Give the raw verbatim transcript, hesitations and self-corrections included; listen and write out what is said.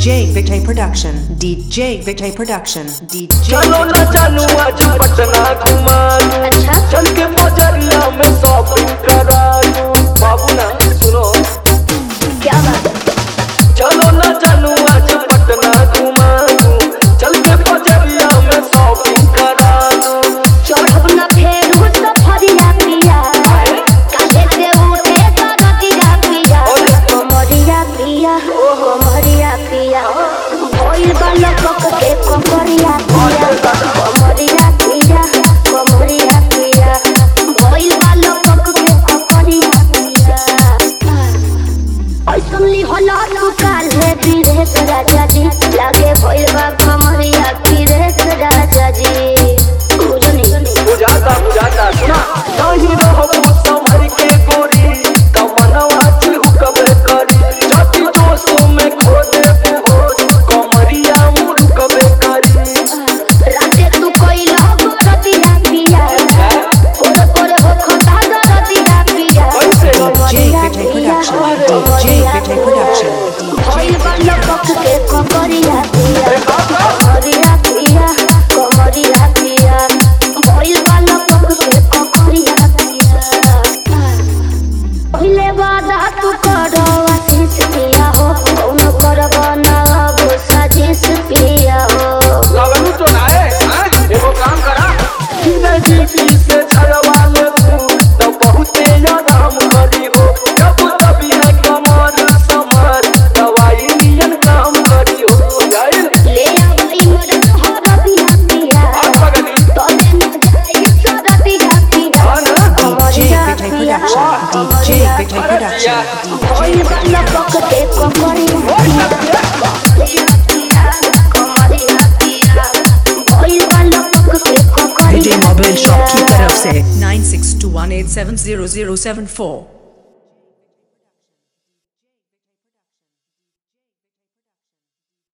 J Victor Production, D J Victor Production, D J चलो ना चलूं आज पटना घुमा लूं, अच्छा चल के बजरिया में शॉपिंग करा लूं। बाबू ना सुनो क्या बात है। चलो ना चलूं आज पटना घुमा लूं, चल के बजरिया में शॉपिंग करा लूं। चढ़ब ना फेर उस फरिया पिया काहे से उठे करतिया पिया कमरिया पिया कमरिया पिया भइल बाल पक के कमरिया पिया कमरिया पिया कमरिया पिया भइल बाल पक के कमरिया पिया ऐसनली होला तू काले धीरे राजा जी लागे भइल बा कमरिया धीरे राजा जी बुझाता बुझाता सुना नहीं रहो संभल के गोरी कमनवा चिहुकबे करी जाति दोस्तों में खो दे होश कमरिया मुरुकबे करी राते तू कोइला रतिया पिया ओरे ओरे हो खता रतिया पिया J Victor Production, D J Victor Production, भइल बाल पक के कमरिया पिया कमरिया पिया कमरिया पिया भइल बाल पक के कमरिया पिया पहिले वादा तू करो आशीष पिया हो कौन करब ना अब साजिश पिया हो लगनू तो ना है हां एगो काम करा जिंदगी से छड़वा ले तू तो बहुते आराम करी हो जब तभी है कमर समर दवाई नियन काम करी हो जाइल ले आई मरद हो रतिया पिया आ पगली तो दिन जाई सरतिया पिया हां ना D J Victor Production, D J Victor Production, भइल बाल पक के कमरिया कमरिया पिया भइल बाल पक के D J कमरिया Mobile Shop की तरफ से nine six two one eight seven zero zero seven four।